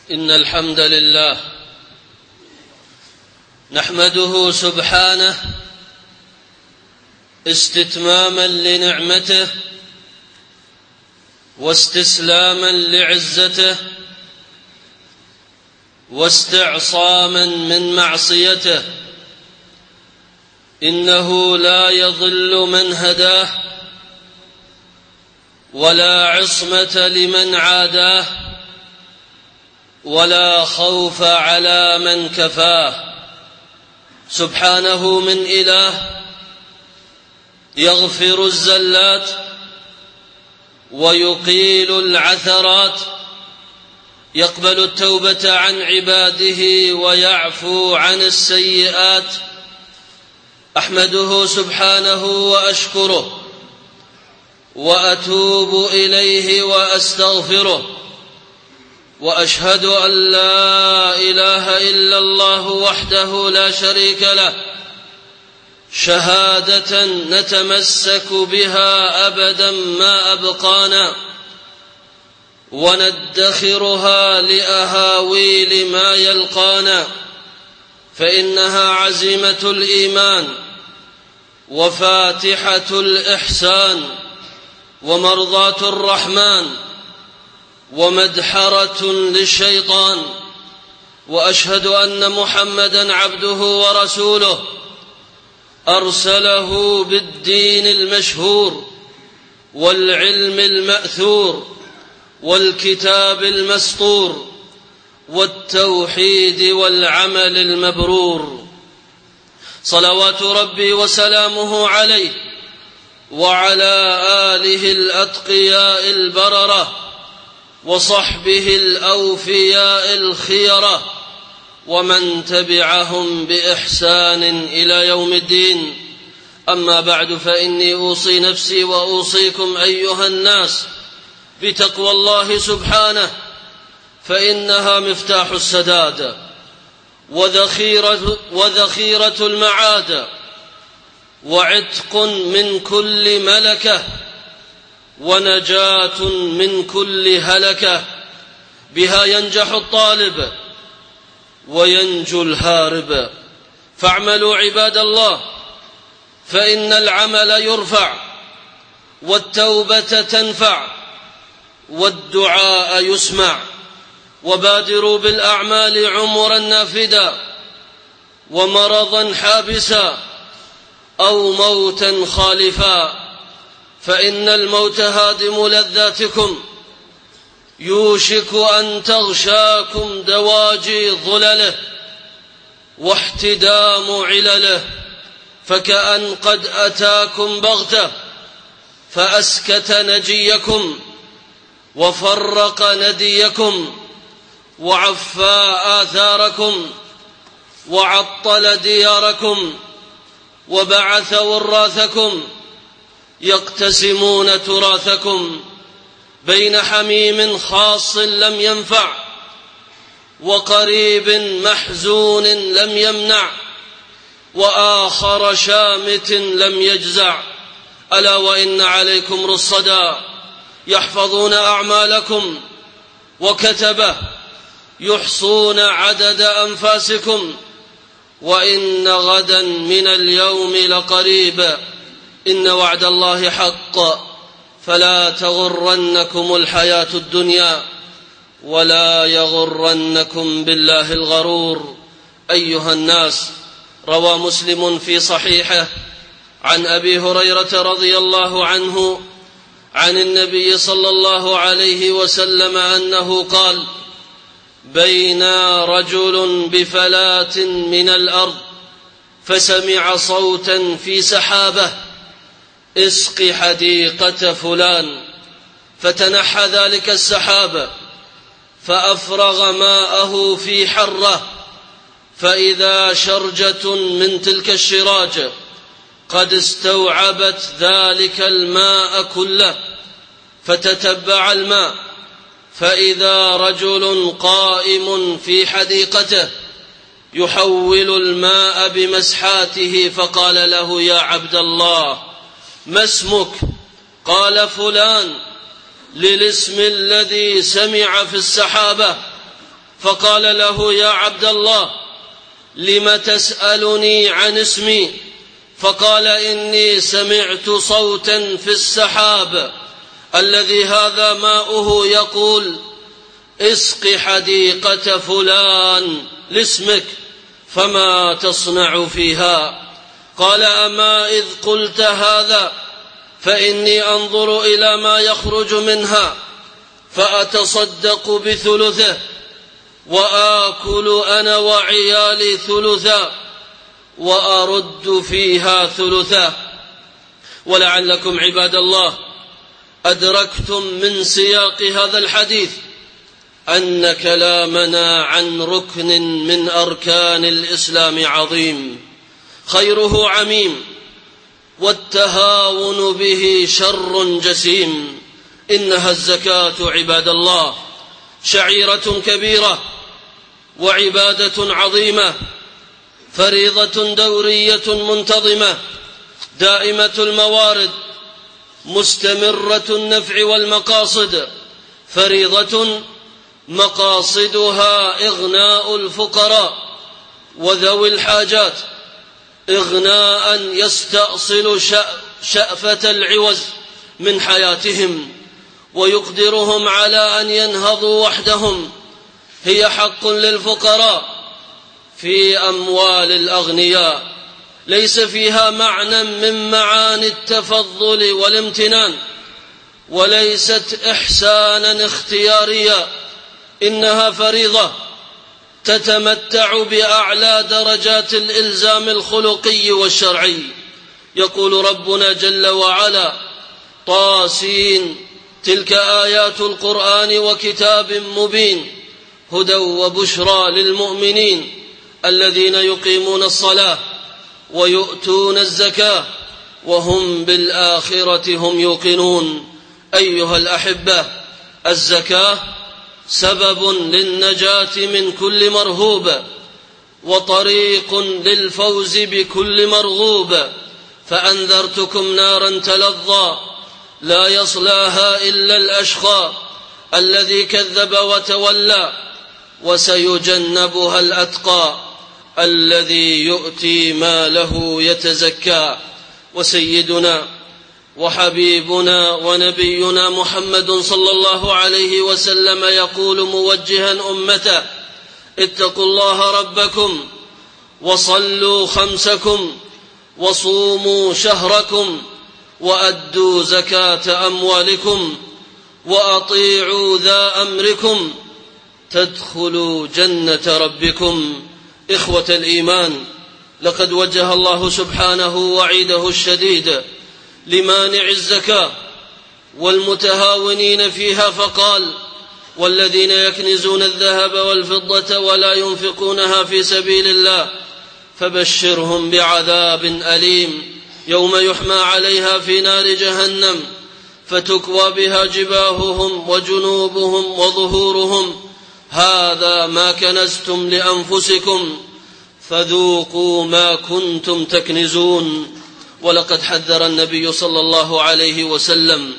إن الحمد لله نحمده سبحانه استتماما لنعمته واستسلاما لعزته واستعصاما من معصيته. إنه لا يضل من هداه ولا عصمة لمن عاداه ولا خوف على من كفاه. سبحانه من إله يغفر الزلات ويقيل العثرات، يقبل التوبة عن عباده ويعفو عن السيئات. أحمده سبحانه وأشكره وأتوب إليه وأستغفره، وأشهد أن لا إله إلا الله وحده لا شريك له، شهادة نتمسك بها أبدا ما أبقانا وندخرها لأهاويل ما يلقانا، فإنها عزيمة الإيمان وفاتحة الإحسان ومرضاة الرحمن ومدحرة للشيطان. وأشهد أن محمدا عبده ورسوله أرسله بالدين المشهور والعلم المأثور والكتاب المسطور والتوحيد والعمل المبرور، صلوات ربي وسلامه عليه وعلى آله الأتقياء البررة وصحبه الأوفياء الخيرة ومن تبعهم بإحسان إلى يوم الدين. أما بعد، فإني أوصي نفسي وأوصيكم أيها الناس بتقوى الله سبحانه، فإنها مفتاح السداد وذخيرة المعاد وعتق من كل ملكة ونجاة من كل هلكة. بها ينجح الطالب وينجو الهارب. فاعملوا عباد الله، فإن العمل يرفع والتوبة تنفع والدعاء يسمع. وبادروا بالأعمال عمرا نافدا ومرضا حابسا أو موتا خالفا، فإن الموت هادم لذاتكم، يوشك أن تغشاكم دواجي ظلله واحتدام علله، فكأن قد أتاكم بغتة فأسكت نجيكم وفرق نديكم وعفى آثاركم وعطل دياركم وبعث وراثكم يقتسمون تراثكم بين حميم خاص لم ينفع وقريب محزون لم يمنع وآخر شامت لم يجزع. ألا وإن عليكم رصدا يحفظون أعمالكم وكتبه يحصون عدد أنفاسكم، وإن غدا من اليوم لقريب. إن وعد الله حق، فلا تغرنكم الحياة الدنيا ولا يغرنكم بالله الغرور. أيها الناس، روى مسلم في صحيحه عن أبي هريرة رضي الله عنه عن النبي صلى الله عليه وسلم أنه قال: بين رجل بفلاة من الأرض فسمع صوتا في سحابة: اسق حديقة فلان. فتنحى ذلك السحاب فأفرغ ماءه في حرة، فإذا شرجة من تلك الشراج قد استوعبت ذلك الماء كله، فتتبع الماء فإذا رجل قائم في حديقته يحول الماء بمسحاته، فقال له: يا عبد الله، ما اسمك؟ قال: فلان، للاسم الذي سمع في السحابة. فقال له: يا عبد الله، لم تسألني عن اسمي؟ فقال: إني سمعت صوتا في السحاب الذي هذا ماؤه يقول: اسق حديقة فلان لاسمك، فما تصنع فيها؟ قال: أما إذ قلت هذا فإني أنظر إلى ما يخرج منها فأتصدق بثلثه وآكل أنا وعيالي ثلثا وأرد فيها ثلثا. ولعلكم عباد الله أدركتم من سياق هذا الحديث أن كلامنا عن ركن من أركان الإسلام عظيم، خيره عميم، والتهاون به شر جسيم. إنها الزكاة عباد الله شعيرة كبيرة وعبادة عظيمة، فريضة دورية منتظمة دائمة الموارد مستمرة النفع والمقاصد، فريضة مقاصدها إغناء الفقراء وذوي الحاجات إغناء يستأصل شأفة العوز من حياتهم ويقدرهم على أن ينهضوا وحدهم. هي حق للفقراء في أموال الأغنياء، ليس فيها معنى من معاني التفضل والامتنان، وليست إحسانا اختياريا، إنها فريضة تتمتع بأعلى درجات الإلزام الخلقي والشرعي. يقول ربنا جل وعلا: طاسين تلك آيات القرآن وكتاب مبين هدى وبشرى للمؤمنين الذين يقيمون الصلاة ويؤتون الزكاة وهم بالآخرة هم يوقنون. أيها الأحبة، الزكاة سبب للنجاة من كل مرهوب وطريق للفوز بكل مرغوب، فأنذرتكم نارا تلظى لا يصلاها إلا الأشقى الذي كذب وتولى، وسيجنبها الأتقى الذي يؤتي ماله يتزكى. وسيدنا وحبيبنا ونبينا محمد صلى الله عليه وسلم يقول موجها أمته: اتقوا الله ربكم وصلوا خمسكم وصوموا شهركم وأدوا زكاة أموالكم وأطيعوا ذا أمركم تدخلوا جنة ربكم. إخوة الإيمان، لقد وجه الله سبحانه وعيده الشديد لمانع الزكاة والمتهاونين فيها، فقال: والذين يكنزون الذهب والفضة ولا ينفقونها في سبيل الله فبشرهم بعذاب أليم يوم يحمى عليها في نار جهنم فتكوى بها جباههم وجنوبهم وظهورهم هذا ما كنزتم لأنفسكم فذوقوا ما كنتم تكنزون. ولقد حذر النبي صلى الله عليه وسلم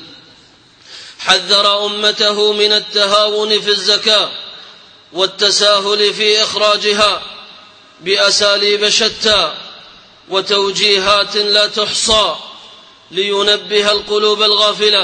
حذر أمته من التهاون في الزكاة والتساهل في إخراجها بأساليب شتى وتوجيهات لا تحصى لينبه القلوب الغافلة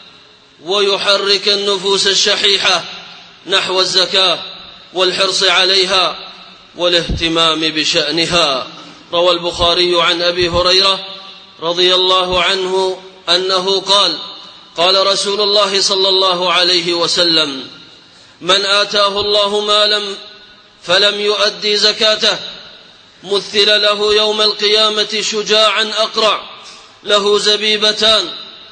ويحرك النفوس الشحيحة نحو الزكاة والحرص عليها والاهتمام بشأنها. روى البخاري عن أبي هريرة رضي الله عنه أنه قال: قال رسول الله صلى الله عليه وسلم: من آتاه الله مالا فلم يؤدي زكاته مثل له يوم القيامة شجاعا أقرع له زبيبتان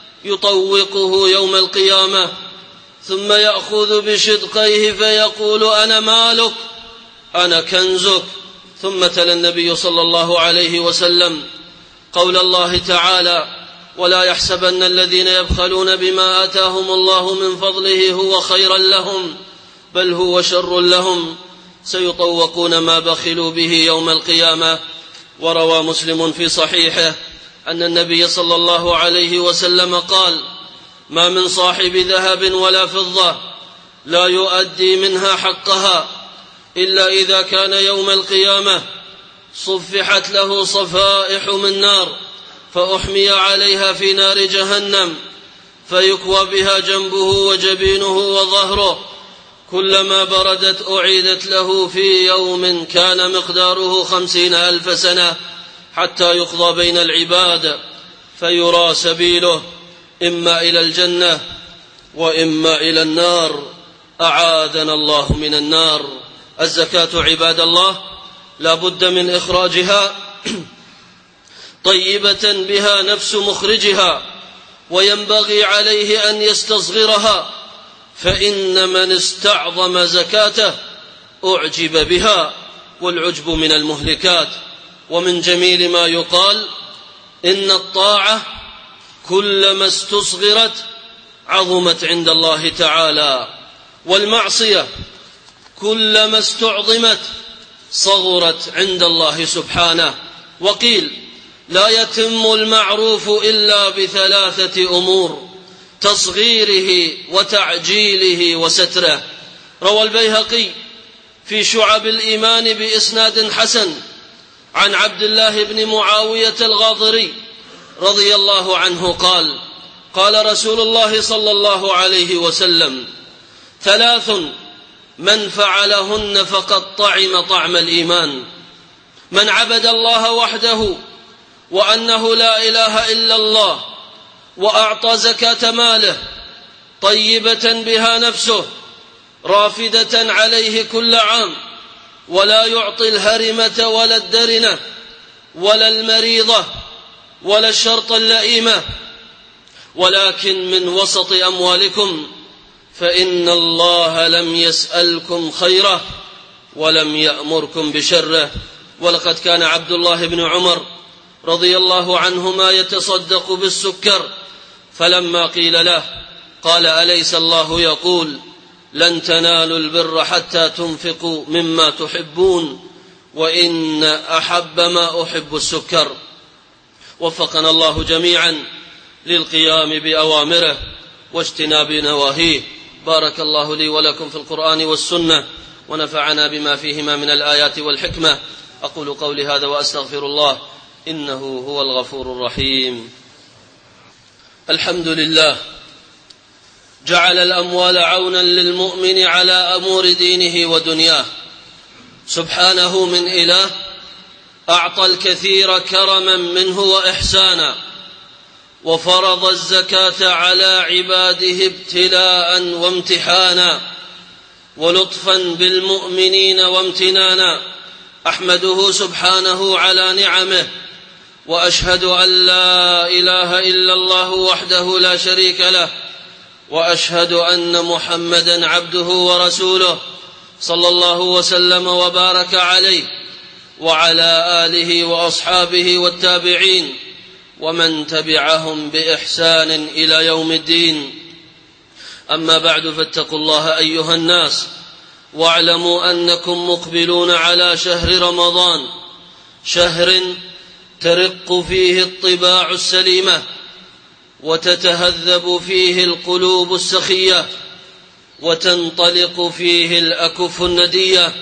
يطوقه يوم القيامة ثم يأخذ بشدقيه فيقول: أنا مالك أنا كنزك. ثم تلا النبي صلى الله عليه وسلم قول الله تعالى: ولا يحسبن الذين يبخلون بما آتاهم الله من فضله هو خيرا لهم بل هو شر لهم سيطوقون ما بخلوا به يوم القيامة. وروى مسلم في صحيحه أن النبي صلى الله عليه وسلم قال: ما من صاحب ذهب ولا فضة لا يؤدي منها حقها إلا إذا كان يوم القيامة صفحت له صفائح من نار فأحمي عليها في نار جهنم فيكوى بها جنبه وجبينه وظهره، كلما بردت أعيدت له في يوم كان مقداره 50,000 سنة حتى يقضى بين العباد فيرى سبيله إما إلى الجنة وإما إلى النار، أعاذنا الله من النار. الزكاة عباد الله لا بد من إخراجها طيبة بها نفس مخرجها، وينبغي عليه أن يستصغرها، فإن من استعظم زكاته أعجب بها، والعجب من المهلكات. ومن جميل ما يقال إن الطاعة كلما استصغرت عظمت عند الله تعالى، والمعصية كلما استعظمت صغرت عند الله سبحانه. وقيل لا يتم المعروف إلا ب3 أمور: تصغيره وتعجيله وستره. روى البيهقي في شعب الإيمان بإسناد حسن عن عبد الله بن معاوية الغاضري رضي الله عنه قال: قال رسول الله صلى الله عليه وسلم: 3 من فعلهن فقد طعم طعم الإيمان: من عبد الله وحده وأنه لا إله إلا الله، وأعطى زكاة ماله طيبة بها نفسه رافدة عليه كل عام، ولا يعطي الهرمة ولا الدرنة ولا المريضة ولا الشرط اللئيمة، ولكن من وسط أموالكم، فإن الله لم يسألكم خيره ولم يأمركم بشره. ولقد كان عبد الله بن عمر رضي الله عنهما يتصدق بالسكر، فلما قيل له قال: أليس الله يقول: لن تنالوا البر حتى تنفقوا مما تحبون، وإن أحب ما أحب السكر. وفقنا الله جميعا للقيام بأوامره واجتناب نواهيه. بارك الله لي ولكم في القرآن والسنة، ونفعنا بما فيهما من الآيات والحكمة. أقول قولي هذا وأستغفر الله، إنه هو الغفور الرحيم. الحمد لله جعل الأموال عونا للمؤمن على أمور دينه ودنياه، سبحانه من إله أعطى الكثير كرما منه وإحسانا، وفرض الزكاة على عباده ابتلاء وامتحانا ولطفا بالمؤمنين وامتنانا. أحمده سبحانه على نعمه، وأشهد أن لا إله إلا الله وحده لا شريك له، وأشهد أن محمدا عبده ورسوله صلى الله وسلم وبارك عليه وعلى آله وأصحابه والتابعين ومن تبعهم بإحسان إلى يوم الدين. أما بعد، فاتقوا الله أيها الناس، واعلموا أنكم مقبلون على شهر رمضان، شهر ترق فيه الطباع السليمة، وتتهذب فيه القلوب السخية، وتنطلق فيه الأكف الندية،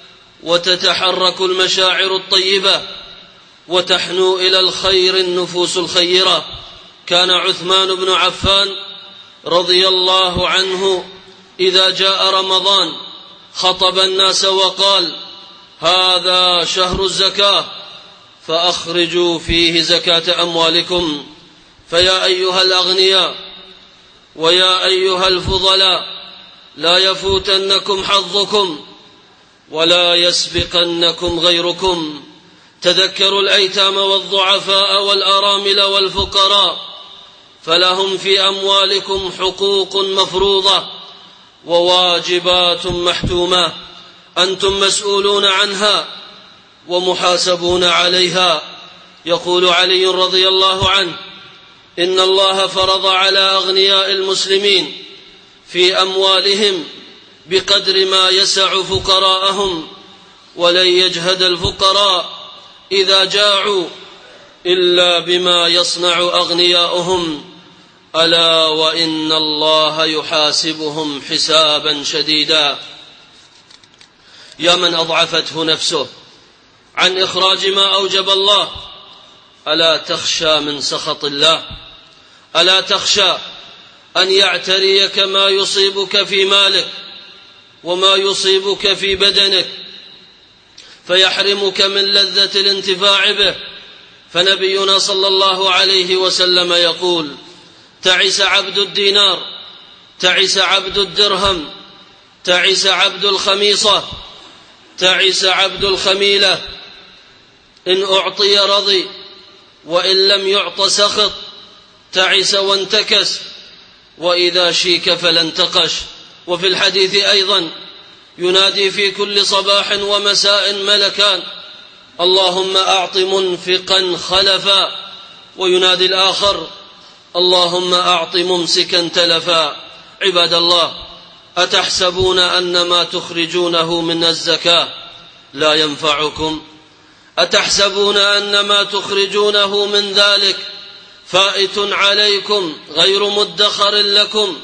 وتتحرك المشاعر الطيبة، وتحنو إلى الخير النفوس الخيرة. كان عثمان بن عفان رضي الله عنه إذا جاء رمضان خطب الناس وقال: هذا شهر الزكاة، فأخرجوا فيه زكاة أموالكم. فيا أيها الأغنياء ويا أيها الفضلاء، لا يفوتنكم حظكم ولا يسبقنكم غيركم. تذكروا الأيتام والضعفاء والأرامل والفقراء، فلهم في أموالكم حقوق مفروضة وواجبات محتومة، أنتم مسؤولون عنها ومحاسبون عليها. يقول علي رضي الله عنه: إن الله فرض على أغنياء المسلمين في أموالهم بقدر ما يسع فقراءهم، ولن يجهد الفقراء إذا جاعوا إلا بما يصنع أغنياؤهم، ألا وإن الله يحاسبهم حسابا شديدا. يا من أضعفته نفسه عن إخراج ما أوجب الله، ألا تخشى من سخط الله؟ ألا تخشى أن يعتريك ما يصيبك في مالك وما يصيبك في بدنك فيحرمك من لذة الانتفاع به؟ فنبينا صلى الله عليه وسلم يقول: تعس عبد الدينار، تعس عبد الدرهم، تعس عبد الخميصة، تعس عبد الخميلة، إن أعطي رضي وإن لم يعط سخط، تعس وانتكس، وإذا شيك فلا انتقش. وفي الحديث أيضا: ينادي في كل صباح ومساء ملكان: اللهم أعط منفقا خلفا، وينادي الآخر: اللهم أعط ممسكا تلفا. عباد الله، أتحسبون أن ما تخرجونه من الزكاة لا ينفعكم؟ أتحسبون أن ما تخرجونه من ذلك فائت عليكم غير مدخر لكم؟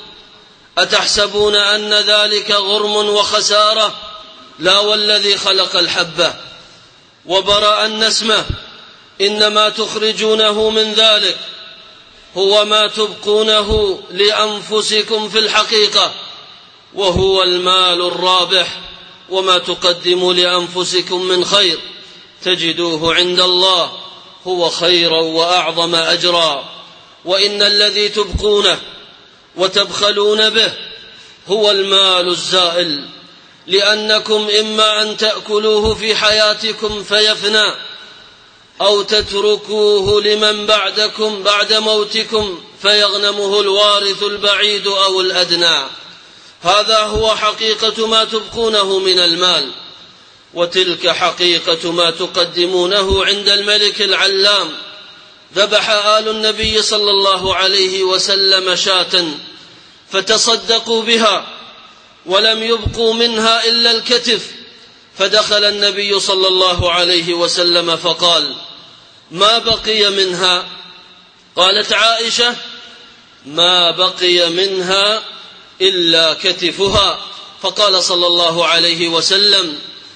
أتحسبون أن ذلك غرم وخسارة؟ لا والذي خلق الحبة وبرأ النسمة، إنما تخرجونه من ذلك هو ما تبقونه لأنفسكم في الحقيقة، وهو المال الرابح. وما تقدموا لأنفسكم من خير تجدوه عند الله هو خيرا وأعظم أجرا. وإن الذي تبقونه وتبخلون به هو المال الزائل، لأنكم إما أن تأكلوه في حياتكم فيفنى، أو تتركوه لمن بعدكم بعد موتكم فيغنمه الوارث البعيد أو الأدنى. هذا هو حقيقة ما تبقونه من المال، وتلك حقيقة ما تقدمونه عند الملك العلام. ذبح آل النبي صلى الله عليه وسلم شاة فتصدقوا بها ولم يبقوا منها إلا الكتف، فدخل النبي صلى الله عليه وسلم فقال: ما بقي منها؟ قالت عائشة: ما بقي منها إلا كتفها. فقال صلى الله عليه وسلم: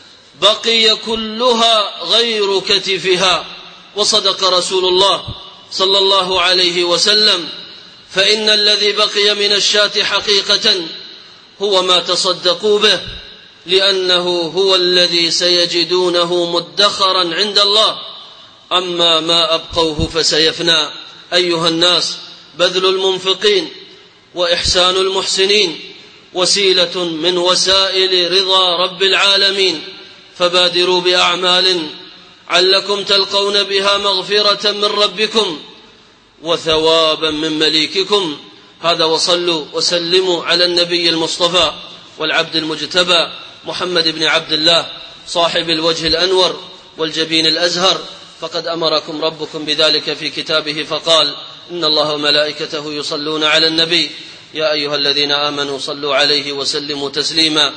بقي كلها غير كتفها. وصدق رسول الله صلى الله عليه وسلم، فإن الذي بقي من الشاة حقيقة هو ما تصدقوا به، لأنه هو الذي سيجدونه مدخرا عند الله، أما ما أبقوه فسيفنى. أيها الناس، بذل المنفقين وإحسان المحسنين وسيلة من وسائل رضا رب العالمين، فبادروا بأعمال علكم تلقون بها مغفرة من ربكم وثوابا من مليككم. هذا، وصلوا وسلموا على النبي المصطفى والعبد المجتبى محمد بن عبد الله صاحب الوجه الأنور والجبين الأزهر، فقد أمركم ربكم بذلك في كتابه فقال: إن الله وملائكته يصلون على النبي يا أيها الذين آمنوا صلوا عليه وسلموا تسليما.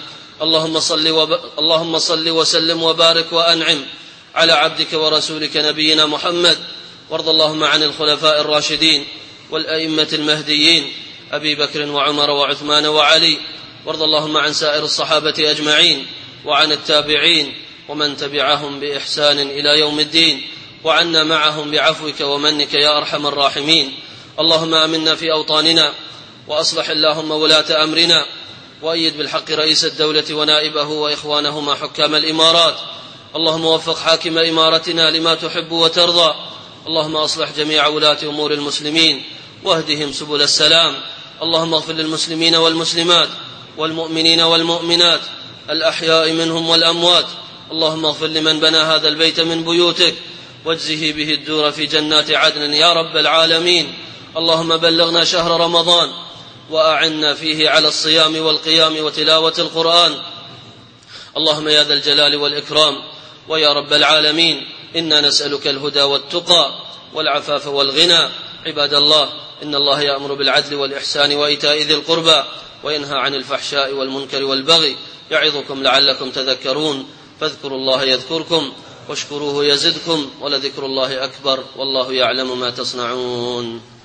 اللهم صل وسلم وبارك وأنعم على عبدك ورسولك نبينا محمد. وارض اللهم عن الخلفاء الراشدين والأئمة المهديين أبي بكر وعمر وعثمان وعلي. وارض اللهم عن سائر الصحابة أجمعين وعن التابعين ومن تبعهم بإحسان إلى يوم الدين، وعنا معهم بعفوك ومنك يا أرحم الراحمين. اللهم آمنا في أوطاننا، وأصلح اللهم ولاة أمرنا، وأيد بالحق رئيس الدولة ونائبه وإخوانهما حكام الإمارات. اللهم وفق حاكم إمارتنا لما تحب وترضى. اللهم أصلح جميع ولاة أمور المسلمين واهدهم سبل السلام. اللهم اغفر للمسلمين والمسلمات والمؤمنين والمؤمنات الأحياء منهم والأموات. اللهم اغفر لمن بنى هذا البيت من بيوتك، واجزه به الدور في جنات عدن يا رب العالمين. اللهم بلغنا شهر رمضان وأعنا فيه على الصيام والقيام وتلاوة القرآن. اللهم يا ذا الجلال والإكرام ويا رب العالمين، إنا نسألك الهدى والتقى والعفاف والغنى. عباد الله، إن الله يأمر بالعدل والإحسان وإيتاء ذي القربى وينهى عن الفحشاء والمنكر والبغي، يعظكم لعلكم تذكرون. فاذكروا الله يذكركم واشكروه يزدكم، ولذكر الله أكبر، والله يعلم ما تصنعون.